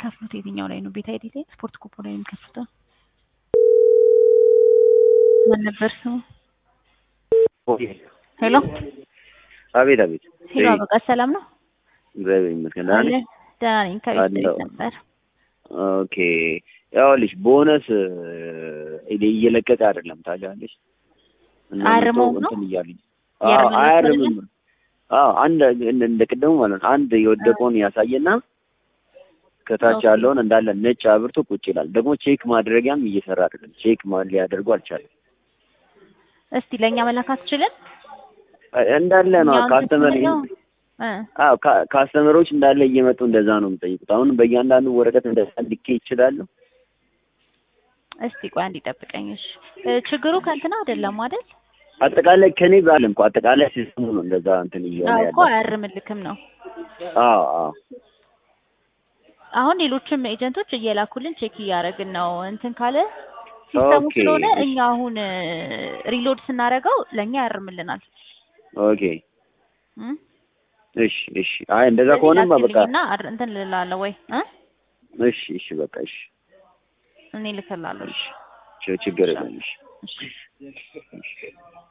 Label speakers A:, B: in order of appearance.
A: የሚከፍሉት የትኛው ላይ ነው? ቤት አይዲ ላይ ስፖርት ኩፖን ላይ የሚከፍሉት ምን ነበር ስሙ? ሄሎ
B: አቤት አቤት።
A: ሄሎ በቃ ሰላም ነው?
B: እግዚአብሔር ይመስገን።
A: ደህና ነኝ። ከቤት ነበር።
B: ኦኬ ያውልሽ ቦነስ እየለቀቀ አይደለም ታውቂያለሽ?
A: አርመው ነው
B: እንትን እያሉኝ አያርምም። አንድ እንደ ቅድሙ ማለት ነው። አንድ የወደቀውን ያሳየና ከታች ያለውን እንዳለ ነጭ አብርቶ ቁጭ ይላል። ደግሞ ቼክ ማድረጊያም እየሰራ አይደለም። ቼክ ሊያደርጉ አልቻለም።
A: እስቲ ለኛ መላክ አትችልም?
B: እንዳለ ነው ካስተመር ካስተመሮች እንዳለ እየመጡ እንደዛ ነው የሚጠይቁት። አሁን በእያንዳንዱ ወረቀት እንደዛ ልኬ ይችላል።
A: እስቲ ቆይ አንዴ ጠብቀኝ። እሺ ችግሩ ከእንትና አይደለም አይደል?
B: አጠቃላይ ከኔ ባለም እኮ አጠቃላይ ሲስተሙ ነው እንደዛ እንትን እየሆነ ያለው።
A: እኮ አያርምልክም ነው።
B: አዎ
A: አሁን ሌሎችም ኤጀንቶች እየላኩልን ቼክ እያደረግን ነው። እንትን ካለ ሲስተሙ ስለሆነ እኛ አሁን ሪሎድ ስናደርገው ለኛ ያርምልናል።
B: ኦኬ እሺ አይ እንደዛ ከሆነማ በቃ
A: እና እንትን ልላለሁ ወይ
B: እሺ በቃ እሺ
A: እኔ ልከላለሁ።
B: ችግር የለም። እሺ